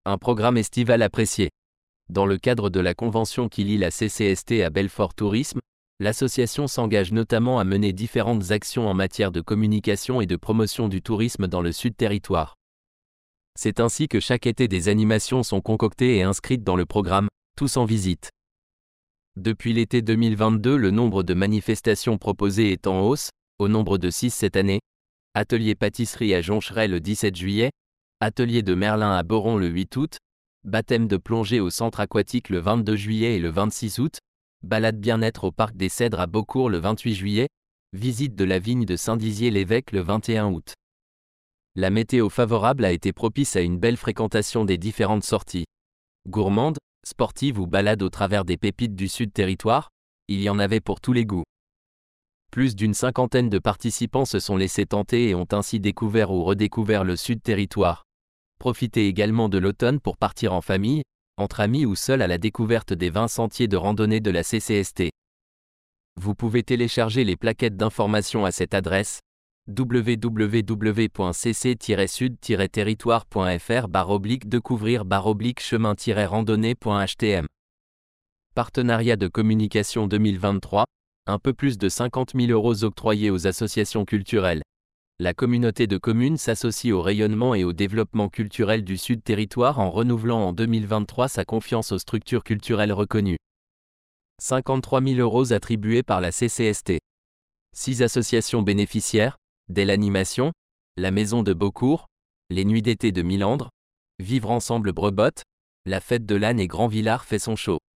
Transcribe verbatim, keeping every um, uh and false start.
Un programme estival apprécié. Dans le cadre de la convention qui lie la C C S T à Belfort Tourisme, l'association s'engage notamment à mener différentes actions en matière de communication et de promotion du tourisme dans le Sud Territoire. C'est ainsi que chaque été des animations sont concoctées et inscrites dans le programme « Tous en visite ». Depuis l'été deux mille vingt-deux, le nombre de manifestations proposées est en hausse, au nombre de six cette année. Atelier pâtisserie à Joncheray le dix-sept juillet, atelier de Merlin à Boron le huit août, baptême de plongée au centre aquatique le vingt-deux juillet et le vingt-six août, balade bien-être au parc des Cèdres à Beaucourt le vingt-huit juillet, visite de la vigne de Saint-Dizier-l'Évêque le vingt et un août. La météo favorable a été propice à une belle fréquentation des différentes sorties. Gourmandes, sportives ou balades au travers des pépites du Sud Territoire, il y en avait pour tous les goûts. Plus d'une cinquantaine de participants se sont laissés tenter et ont ainsi découvert ou redécouvert le Sud Territoire. Profitez également de l'automne pour partir en famille, entre amis ou seul à la découverte des vingt sentiers de randonnée de la C C S T. Vous pouvez télécharger les plaquettes d'information à cette adresse w w w point c c tiret sud tiret territoire point f r barre oblique découvrir barre oblique chemin tiret randonnée point h t m. Partenariat de communication deux mille vingt-trois, un peu plus de cinquante mille euros octroyés aux associations culturelles. La communauté de communes s'associe au rayonnement et au développement culturel du Sud Territoire en renouvelant en deux mille vingt-trois sa confiance aux structures culturelles reconnues. cinquante-trois mille euros attribués par la C C S T. Six associations bénéficiaires, dès l'animation, la Maison de Beaucourt, les Nuits d'été de Milandre, Vivre ensemble Brebotte, la Fête de l'Âne et Grand Villard fait son show.